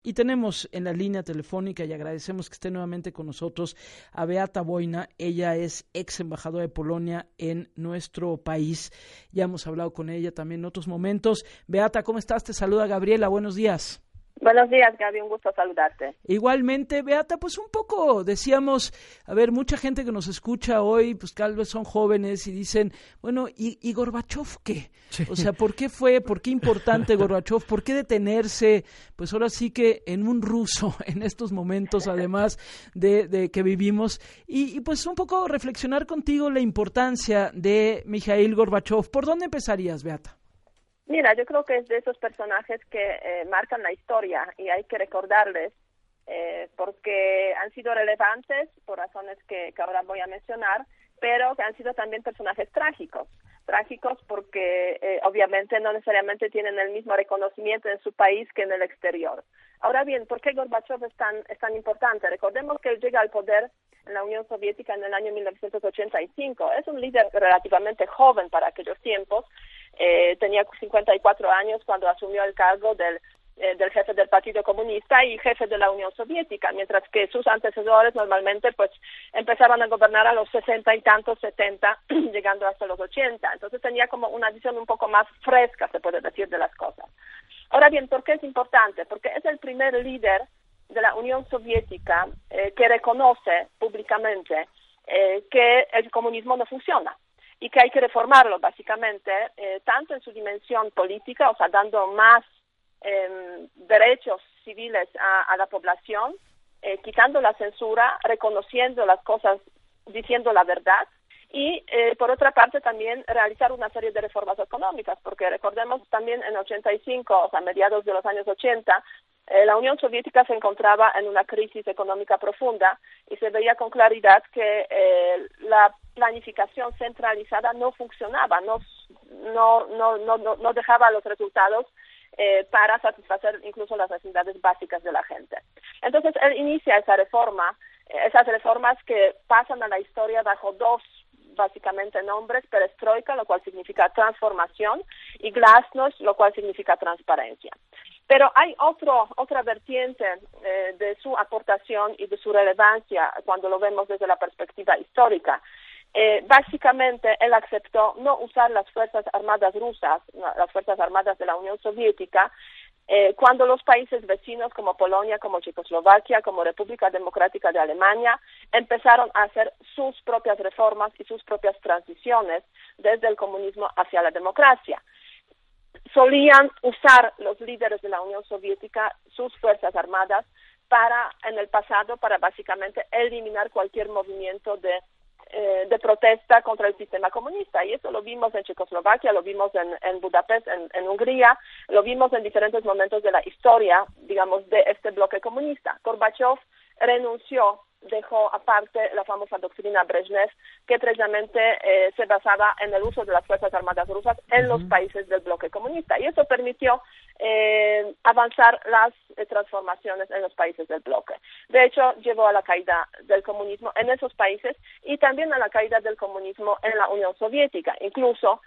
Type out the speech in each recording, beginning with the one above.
Y tenemos en la línea telefónica, y agradecemos que esté nuevamente con nosotros, a Beata Wojna. Ella es ex embajadora de Polonia en nuestro país. Ya hemos hablado con ella también en otros momentos. Beata, ¿cómo estás? Te saluda Gabriela. Buenos días. Buenos días, Gaby, un gusto saludarte. Igualmente, Beata, pues un poco decíamos, a ver, mucha gente que nos escucha hoy, pues tal vez son jóvenes y dicen, bueno, ¿y Gorbachov qué? Sí. O sea, ¿por qué importante Gorbachov? ¿Por qué detenerse? Pues ahora sí que en un ruso, en estos momentos, además de que vivimos, y pues un poco reflexionar contigo la importancia de Mikhail Gorbachov. ¿Por dónde empezarías, Beata? Mira, yo creo que es de esos personajes que marcan la historia y hay que recordarles porque han sido relevantes por razones que ahora voy a mencionar, pero que han sido también personajes trágicos porque obviamente no necesariamente tienen el mismo reconocimiento en su país que en el exterior. Ahora bien, ¿por qué Gorbachov es tan importante? Recordemos que él llega al poder en la Unión Soviética en el año 1985. Es un líder relativamente joven para aquellos tiempos. Tenía 54 años cuando asumió el cargo del jefe del Partido Comunista y jefe de la Unión Soviética, mientras que sus antecesores normalmente pues empezaban a gobernar a los 60 y tantos, 70, llegando hasta los 80. Entonces tenía como una visión un poco más fresca, se puede decir, de las cosas. Ahora bien, ¿por qué es importante? Porque es el primer líder de la Unión Soviética que reconoce públicamente que el comunismo no funciona y que hay que reformarlo básicamente, tanto en su dimensión política, o sea, dando más derechos civiles a la población, quitando la censura, reconociendo las cosas, diciendo la verdad, y por otra parte también realizar una serie de reformas económicas, porque recordemos también en 85, o sea, mediados de los años 80, la Unión Soviética se encontraba en una crisis económica profunda y se veía con claridad que la planificación centralizada no funcionaba, no dejaba los resultados para satisfacer incluso las necesidades básicas de la gente. Entonces él inicia esas reformas que pasan a la historia bajo dos básicamente nombres: perestroika, lo cual significa transformación, y glasnost, lo cual significa transparencia. Pero hay otra vertiente de su aportación y de su relevancia cuando lo vemos desde la perspectiva histórica. Básicamente, él aceptó no usar las fuerzas armadas rusas, las fuerzas armadas de la Unión Soviética, cuando los países vecinos como Polonia, como Checoslovaquia, como República Democrática de Alemania empezaron a hacer sus propias reformas y sus propias transiciones desde el comunismo hacia la democracia. Solían usar los líderes de la Unión Soviética sus fuerzas armadas en el pasado para básicamente eliminar cualquier movimiento de protesta contra el sistema comunista, y eso lo vimos en Checoslovaquia, lo vimos en Budapest, en Hungría, lo vimos en diferentes momentos de la historia, digamos, de este bloque comunista. Gorbachov renunció, dejó aparte la famosa doctrina Brezhnev, que precisamente se basaba en el uso de las fuerzas armadas rusas en los países del bloque comunista, y eso permitió avanzar las transformaciones en los países del bloque. De hecho, llevó a la caída del comunismo en esos países y también a la caída del comunismo en la Unión Soviética, incluso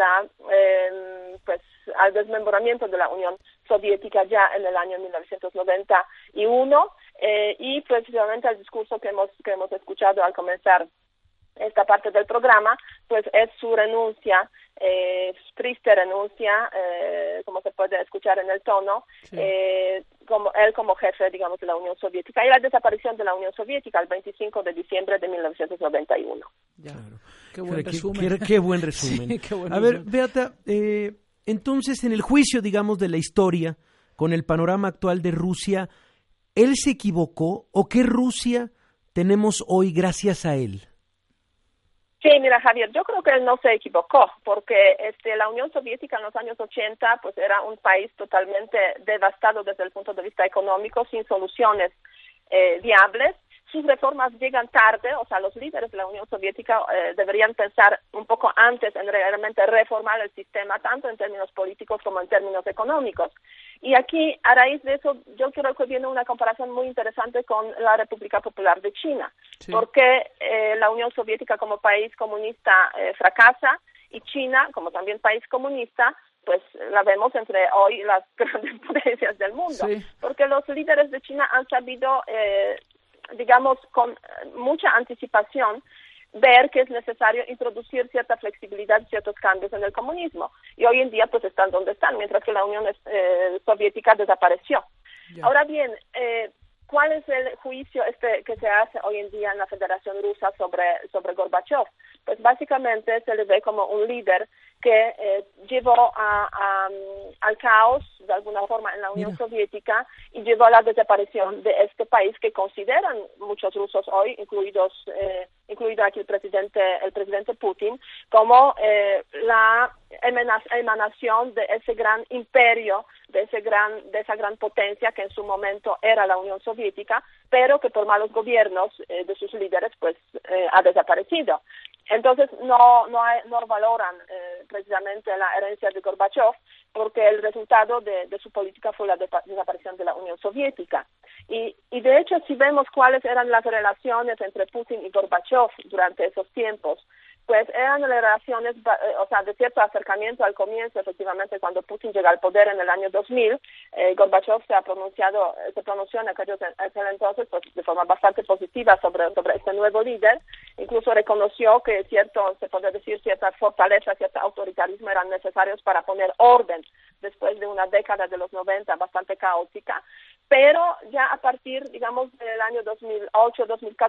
al desmembramiento de la Unión Soviética ya en el año 1991, y precisamente el discurso que hemos escuchado al comenzar esta parte del programa, pues es su renuncia, triste renuncia, como se puede escuchar en el tono, sí. como jefe, digamos, de la Unión Soviética, y la desaparición de la Unión Soviética el 25 de diciembre de 1991. Claro. Qué buen resumen. Qué buen resumen. Sí, qué buen A resumen. ver, Beata, entonces en el juicio, digamos, de la historia, con el panorama actual de Rusia, ¿él se equivocó o qué Rusia tenemos hoy gracias a él? Sí, mira, Javier, yo creo que él no se equivocó, porque la Unión Soviética en los años 80 pues era un país totalmente devastado desde el punto de vista económico, sin soluciones viables. Sus reformas llegan tarde, o sea, los líderes de la Unión Soviética deberían pensar un poco antes en realmente reformar el sistema, tanto en términos políticos como en términos económicos. Y aquí, a raíz de eso, yo creo que viene una comparación muy interesante con la República Popular de China, sí. Porque la Unión Soviética como país comunista fracasa, y China, como también país comunista, pues la vemos entre hoy las grandes potencias del mundo, porque los líderes de China han sabido, digamos, con mucha anticipación, ver que es necesario introducir cierta flexibilidad, ciertos cambios en el comunismo. Y hoy en día pues están donde están, mientras que la Unión Soviética desapareció. Ahora bien, ¿cuál es el juicio que se hace hoy en día en la Federación Rusa sobre Gorbachev? Pues básicamente se le ve como un líder que llevó al caos de alguna forma en la Unión Soviética y llevó a la desaparición de este país que consideran muchos rusos hoy, incluido aquí el presidente Putin, como la emanación de ese gran imperio, de esa gran potencia que en su momento era la Unión Soviética, pero que por malos gobiernos de sus líderes pues ha desaparecido. Entonces no valoran precisamente la herencia de Gorbachev, porque el resultado de su política fue la desaparición de la Unión Soviética. Y de hecho, si vemos cuáles eran las relaciones entre Putin y Gorbachev durante esos tiempos, pues eran relaciones, de cierto acercamiento al comienzo, efectivamente, cuando Putin llega al poder en el año 2000, Gorbachev se pronunció en aquel entonces pues, de forma bastante positiva sobre este nuevo líder, incluso reconoció que se puede decir, cierta fortaleza, cierto autoritarismo eran necesarios para poner orden después de una década de los 90 bastante caótica, pero ya a partir, digamos, del año 2008,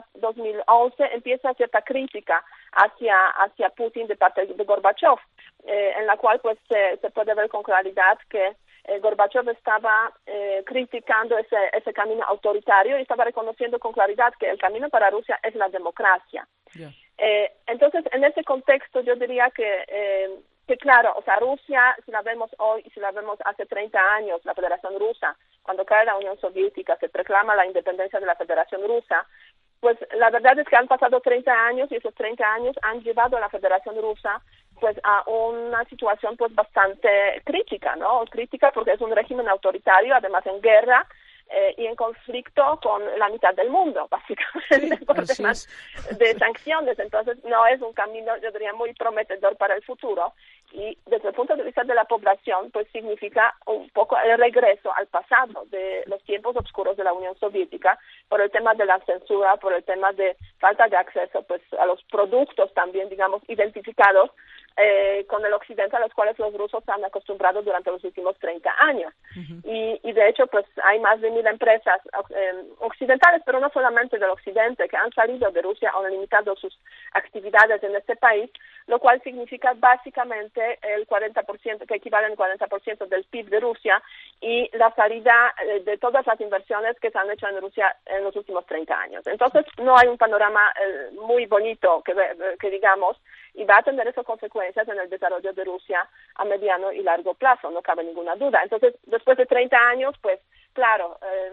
2011, empieza cierta crítica hacia Putin de parte de Gorbachev, en la cual pues se puede ver con claridad que Gorbachev estaba criticando ese camino autoritario y estaba reconociendo con claridad que el camino para Rusia es la democracia. Entonces, en ese contexto yo diría que claro, o sea, Rusia, si la vemos hoy y si la vemos hace 30 años, la Federación Rusa, cuando cae la Unión Soviética, se proclama la independencia de la Federación Rusa, pues la verdad es que han pasado 30 años y esos 30 años han llevado a la Federación Rusa pues a una situación pues bastante crítica, ¿no? Crítica porque es un régimen autoritario, además en guerra, y en conflicto con la mitad del mundo, básicamente, por temas de sanciones. Entonces, no es un camino, yo diría, muy prometedor para el futuro. Y desde el punto de vista de la población, pues significa un poco el regreso al pasado de los tiempos oscuros de la Unión Soviética, por el tema de la censura, por el tema de falta de acceso pues a los productos también, digamos, identificados con el occidente, a los cuales los rusos se han acostumbrado durante los últimos 30 años. Y de hecho, pues hay más de 1,000 empresas occidentales, pero no solamente del occidente, que han salido de Rusia o han limitado sus actividades en este país, lo cual significa básicamente el 40%, que equivale al 40% del PIB de Rusia, y la salida de todas las inversiones que se han hecho en Rusia en los últimos 30 años. Entonces, no hay un panorama muy bonito que digamos, y va a tener esas consecuencias en el desarrollo de Rusia a mediano y largo plazo, no cabe ninguna duda. Entonces, después de 30 años, pues, claro,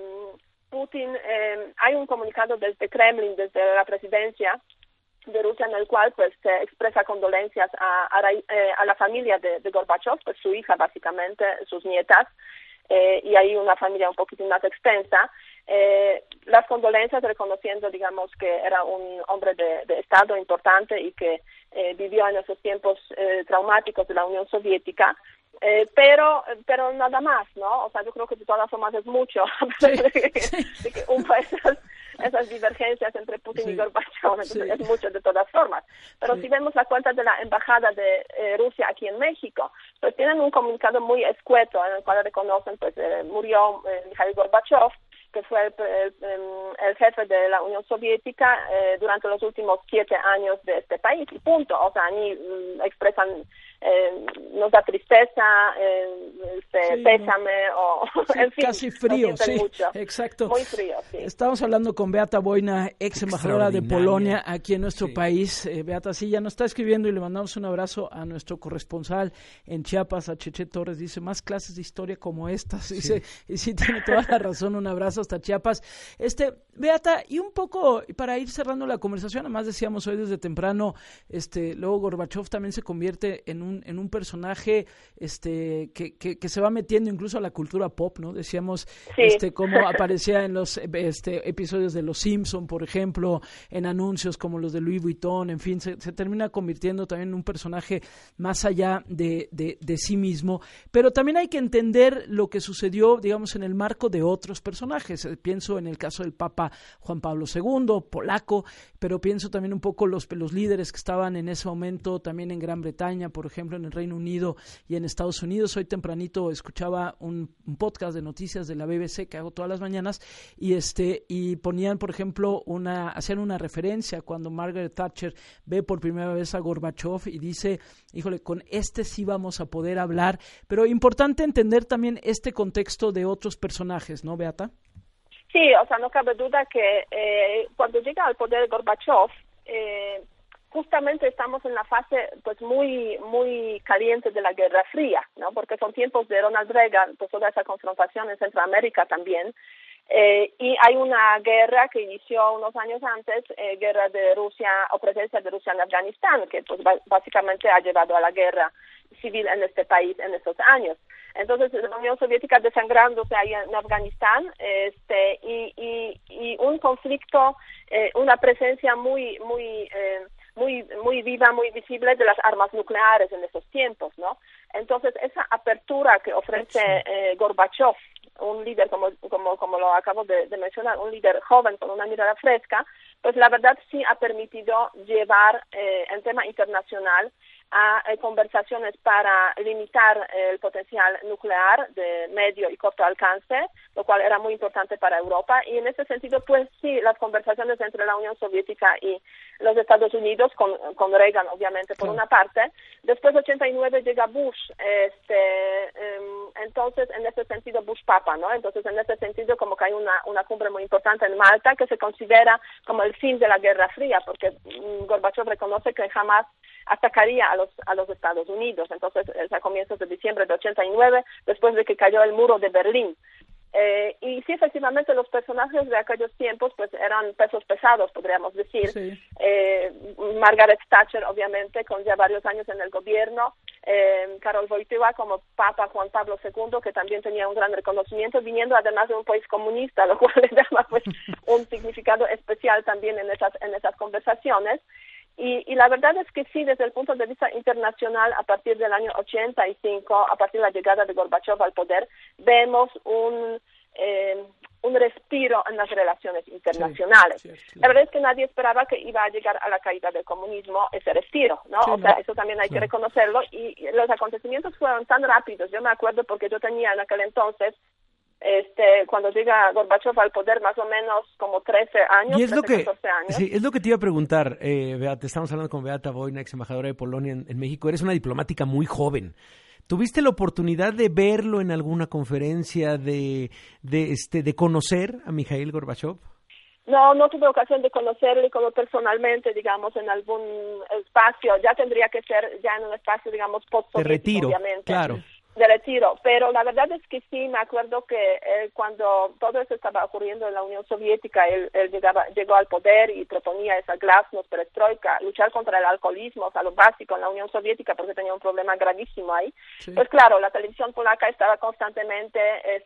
Putin, hay un comunicado desde Kremlin, desde la presidencia de Rusia, en el cual pues se expresa condolencias a la familia de Gorbachev, pues su hija básicamente, sus nietas, y hay una familia un poquito más extensa. Las condolencias reconociendo, digamos, que era un hombre de Estado importante y que vivió en esos tiempos traumáticos de la Unión Soviética, pero nada más, ¿no? O sea, yo creo que de todas formas es mucho, de que esas divergencias entre Putin y Gorbachev, es mucho de todas formas. Pero si vemos la cuenta de la Embajada de Rusia aquí en México, pues tienen un comunicado muy escueto en el cual reconocen, pues murió Mikhail Gorbachev, que fue el jefe de la Unión Soviética durante los últimos 7 años de este país, y punto. O sea, ni expresan, nos da tristeza, pésame, o en fin. Casi frío, sí, mucho. Exacto. Muy frío, sí. Estamos hablando con Beata Wojna, ex embajadora de Polonia aquí en nuestro país. Beata, sí, ya nos está escribiendo y le mandamos un abrazo a nuestro corresponsal en Chiapas, a Cheche Torres. Dice, más clases de historia como estas. Dice, y sí, tiene toda la razón, un abrazo hasta Chiapas. Beata, y un poco para ir cerrando la conversación, además decíamos hoy desde temprano, luego Gorbachev también se convierte en en un personaje que se va metiendo incluso a la cultura pop, ¿no? Decíamos cómo aparecía en los episodios de Los Simpson, por ejemplo, en anuncios como los de Louis Vuitton, en fin, se termina convirtiendo también en un personaje más allá de sí mismo, pero también hay que entender lo que sucedió, digamos, en el marco de otros personajes. Pienso en el caso del Papa Juan Pablo II, polaco, pero pienso también un poco los líderes que estaban en ese momento también en Gran Bretaña, por ejemplo, en el Reino Unido y en Estados Unidos. Hoy tempranito escuchaba un podcast de noticias de la BBC que hago todas las mañanas y ponían, por ejemplo, hacían una referencia cuando Margaret Thatcher ve por primera vez a Gorbachev y dice, híjole, con sí vamos a poder hablar, pero importante entender también este contexto de otros personajes, ¿no, Beata? Sí, o sea, no cabe duda que cuando llega al poder Gorbachev, justamente estamos en la fase pues muy muy caliente de la Guerra Fría, ¿no? Porque son tiempos de Ronald Reagan, pues toda esa confrontación en Centroamérica también, y hay una guerra que inició unos años antes, guerra de Rusia o presencia de Rusia en Afganistán, que pues básicamente ha llevado a la guerra civil en este país en estos años. Entonces la Unión Soviética desangrándose ahí en Afganistán, y un conflicto, una presencia muy viva, muy visible de las armas nucleares en esos tiempos, ¿no? Entonces esa apertura que ofrece Gorbachev, un líder como lo acabo de mencionar, un líder joven con una mirada fresca, pues la verdad sí ha permitido llevar el tema internacional a conversaciones para limitar el potencial nuclear de medio y corto alcance, lo cual era muy importante para Europa, y en ese sentido pues sí, las conversaciones entre la Unión Soviética y los Estados Unidos con Reagan obviamente por una parte. Después 89 llega Bush, entonces en ese sentido Bush Papa, ¿no? Entonces en ese sentido como que hay una cumbre muy importante en Malta que se considera como el fin de la Guerra Fría, porque Gorbachev reconoce que jamás atacaría a los Estados Unidos. Entonces es a comienzos de diciembre de 89, después de que cayó el muro de Berlín. Y sí, efectivamente, los personajes de aquellos tiempos pues eran pesos pesados, podríamos decir. Sí. Margaret Thatcher, obviamente, con ya varios años en el gobierno. Karol Wojtyła como Papa Juan Pablo II, que también tenía un gran reconocimiento, viniendo además de un país comunista, lo cual le daba pues un significado especial también en esas conversaciones. Y la verdad es que sí, desde el punto de vista internacional, a partir del año 85, a partir de la llegada de Gorbachev al poder, vemos un respiro en las relaciones internacionales. Sí, la verdad es que nadie esperaba que iba a llegar a la caída del comunismo ese respiro, ¿no? Sí, o sea, eso también hay que reconocerlo, y los acontecimientos fueron tan rápidos. Yo me acuerdo porque yo tenía en aquel entonces, cuando llega Gorbachev al poder, más o menos como 13 años, 14 años. Sí, es lo que te iba a preguntar, Beata. Estamos hablando con Beata Wojna, ex embajadora de Polonia en México. Eres una diplomática muy joven. ¿Tuviste la oportunidad de verlo en alguna conferencia, de conocer a Mikhail Gorbachev? No tuve ocasión de conocerle como personalmente, digamos, en algún espacio. Ya tendría que ser ya en un espacio, digamos, post-soviético, de retiro, obviamente. Claro. De retiro, pero la verdad es que sí, me acuerdo que cuando todo eso estaba ocurriendo en la Unión Soviética, él llegó al poder y proponía esa glasnost, perestroika, luchar contra el alcoholismo, o sea, lo básico en la Unión Soviética, porque tenía un problema gravísimo ahí. Sí. Pues claro, la televisión polaca estaba constantemente,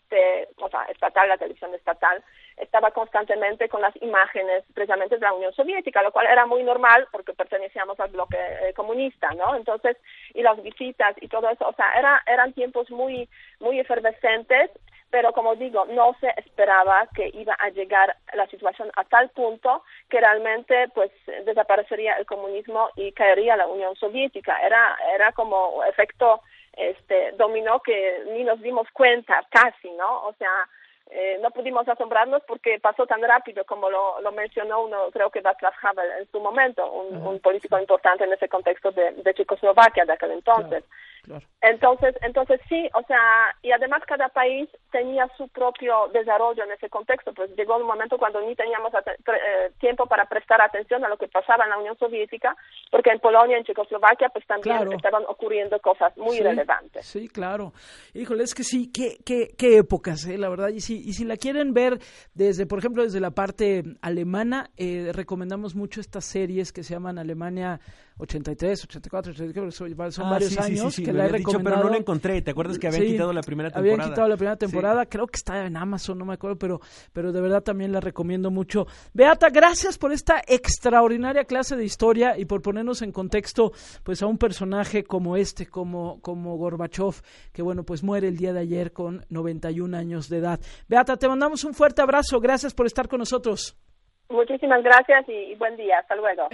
estatal, la televisión estatal, estaba constantemente con las imágenes precisamente de la Unión Soviética, lo cual era muy normal porque pertenecíamos al bloque comunista, ¿no? Entonces, y las visitas y todo eso, o sea, eran tiempos muy muy efervescentes, pero como digo, no se esperaba que iba a llegar la situación a tal punto que realmente pues desaparecería el comunismo y caería la Unión Soviética. Era como efecto dominó que ni nos dimos cuenta casi, ¿no? O sea, no pudimos asombrarnos porque pasó tan rápido, como lo mencionó creo que Václav Havel en su momento, un político importante en ese contexto de Checoslovaquia de aquel entonces. Claro. Entonces sí, o sea, y además cada país tenía su propio desarrollo en ese contexto. Pues llegó un momento cuando ni teníamos tiempo para prestar atención a lo que pasaba en la Unión Soviética, porque en Polonia, en Checoslovaquia, pues también estaban ocurriendo cosas muy relevantes. Sí, claro. Híjole, es que sí, qué épocas, la verdad. Y si la quieren ver por ejemplo, desde la parte alemana, recomendamos mucho estas series que se llaman Alemania 83, 84, 84 son varios años que la he recomendado. Dicho, pero no la encontré. ¿Te acuerdas que habían quitado la primera temporada? Habían quitado la primera temporada. Creo que está en Amazon, no me acuerdo, pero de verdad también la recomiendo mucho. Beata, gracias por esta extraordinaria clase de historia y por ponernos en contexto pues a un personaje como como Gorbachov, que bueno, pues muere el día de ayer con 91 años de edad. Beata, te mandamos un fuerte abrazo. Gracias por estar con nosotros. Muchísimas gracias y buen día. Hasta luego.